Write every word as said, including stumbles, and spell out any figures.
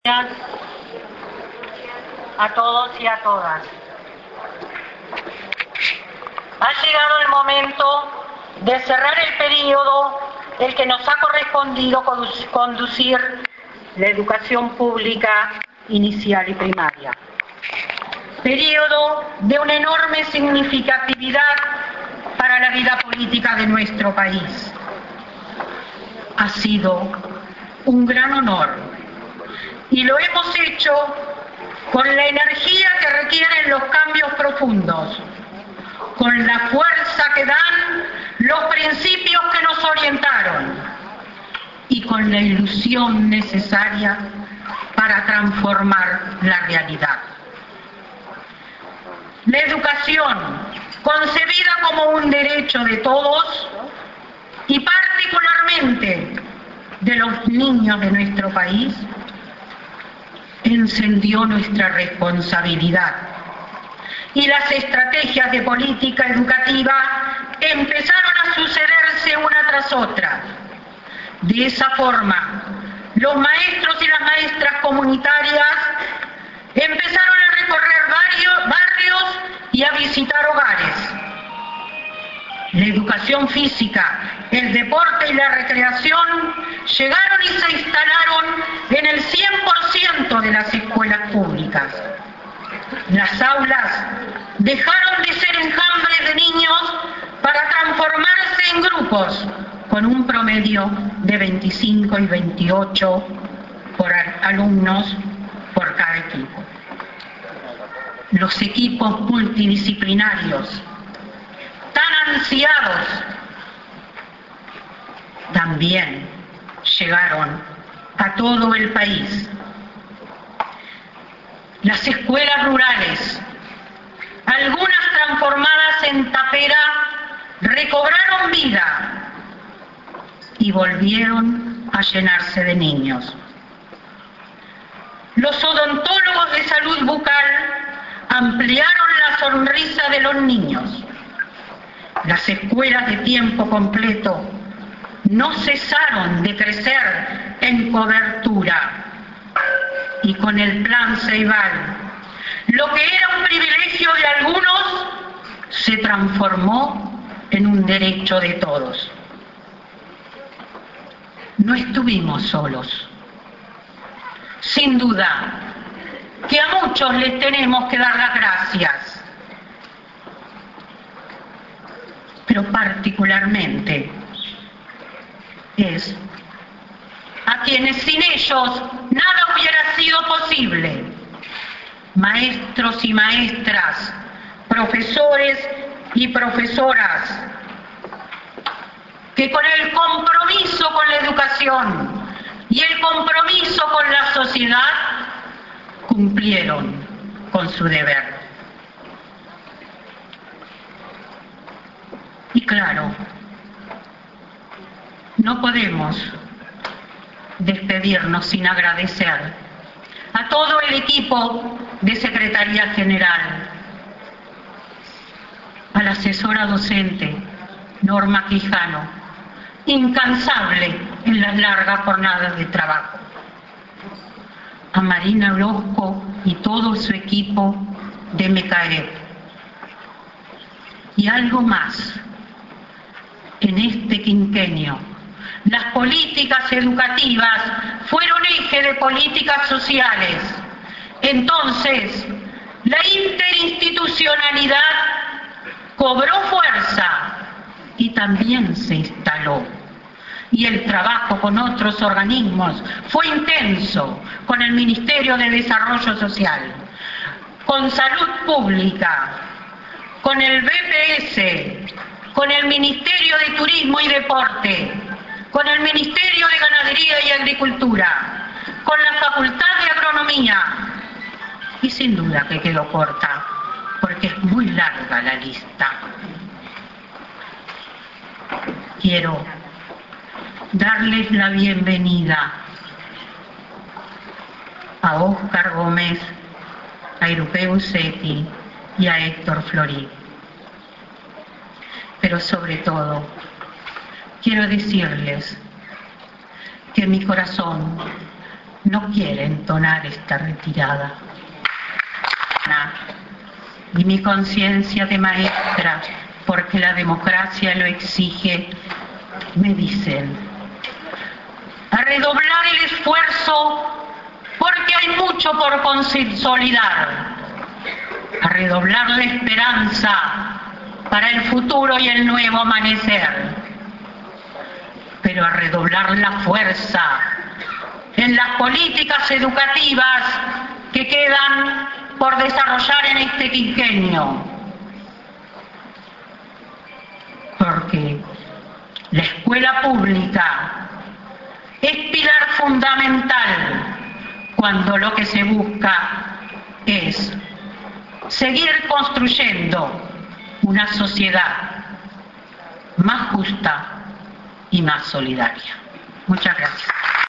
Gracias a todos y a todas. Ha llegado el momento de cerrar el periodo el que nos ha correspondido conducir la educación pública inicial y primaria. Periodo de una enorme significatividad para la vida política de nuestro país. Ha sido un gran honor y lo hemos hecho con la energía que requieren los cambios profundos, con la fuerza que dan los principios que nos orientaron y con la ilusión necesaria para transformar la realidad. La educación, concebida como un derecho de todos y particularmente de los niños de nuestro país, encendió nuestra responsabilidad y las estrategias de política educativa empezaron a sucederse una tras otra. De esa forma, los maestros y las maestras comunitarias empezaron a recorrer varios barrios y a visitar hogares. La educación física, el deporte y la recreación llegaron y se instalaron en el cien por ciento de las escuelas públicas. Las aulas dejaron de ser enjambres de niños para transformarse en grupos con un promedio de veinticinco y veintiocho por alumnos por cada equipo. Los equipos multidisciplinarios tan ansiados también llegaron a todo el país. Las escuelas rurales, algunas transformadas en tapera, recobraron vida y volvieron a llenarse de niños. Los odontólogos de salud bucal ampliaron la sonrisa de los niños. Las escuelas de tiempo completo no cesaron de crecer en cobertura y con el plan Ceibal, lo que era un privilegio de algunos se transformó en un derecho de todos. No estuvimos solos. Sin duda que a muchos les tenemos que dar las gracias, pero particularmente es a quienes sin ellos nada hubiera sido posible. Maestros y maestras, profesores y profesoras, que con el compromiso con la educación y el compromiso con la sociedad cumplieron con su deber. Y claro, no podemos despedirnos sin agradecer a todo el equipo de Secretaría General, a la asesora docente Norma Quijano, incansable en las largas jornadas de trabajo, a Marina Orozco y todo su equipo de MECAEP. Y algo más, en este quinquenio, las políticas educativas fueron eje de políticas sociales. Entonces, la interinstitucionalidad cobró fuerza y también se instaló. Y el trabajo con otros organismos fue intenso, con el Ministerio de Desarrollo Social, con Salud Pública, con el B P S, con el Ministerio de Turismo y Deporte, con el Ministerio de Ganadería y Agricultura, con la Facultad de Agronomía, y sin duda que quedó corta, porque es muy larga la lista. Quiero darles la bienvenida a Óscar Gómez, a Irupeu Seti y a Héctor Florí. Pero sobre todo, quiero decirles que mi corazón no quiere entonar esta retirada. Y mi conciencia de maestra, porque la democracia lo exige, me dicen, a redoblar el esfuerzo porque hay mucho por consolidar, a redoblar la esperanza para el futuro y el nuevo amanecer, pero a redoblar la fuerza en las políticas educativas que quedan por desarrollar en este quinquenio, porque la escuela pública es pilar fundamental cuando lo que se busca es seguir construyendo una sociedad más justa y más solidaria. Muchas gracias.